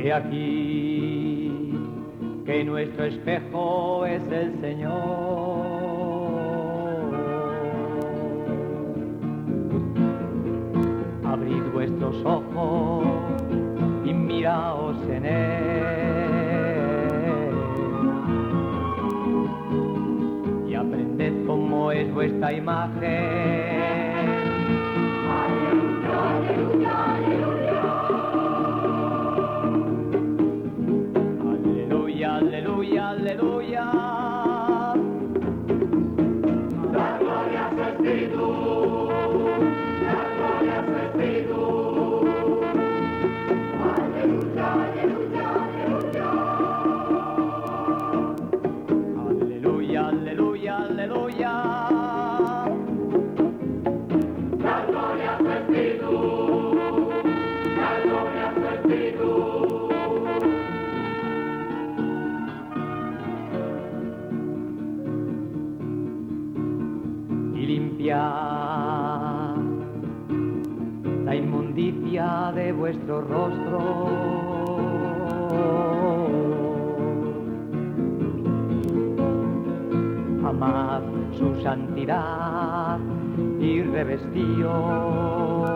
He aquí que nuestro espejo es el Señor. Abrid vuestros ojos y miraos en él, y aprended cómo es vuestra imagen. Aleluya, aleluya, aleluya. Aleluya, aleluya. La gloria a su Espíritu, la gloria a su Espíritu. Aleluya, aleluya, aleluya. Aleluya, aleluya, aleluya. La gloria a su Espíritu, la gloria a su Espíritu. La inmundicia de vuestro rostro, amad su santidad y revestíos,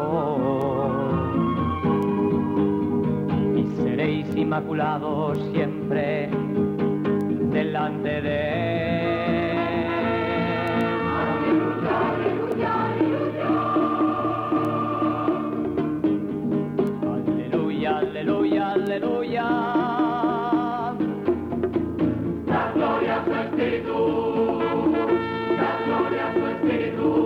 y seréis inmaculados siempre delante de él. Aleluya, aleluya. La gloria a su Espíritu, la gloria a su Espíritu.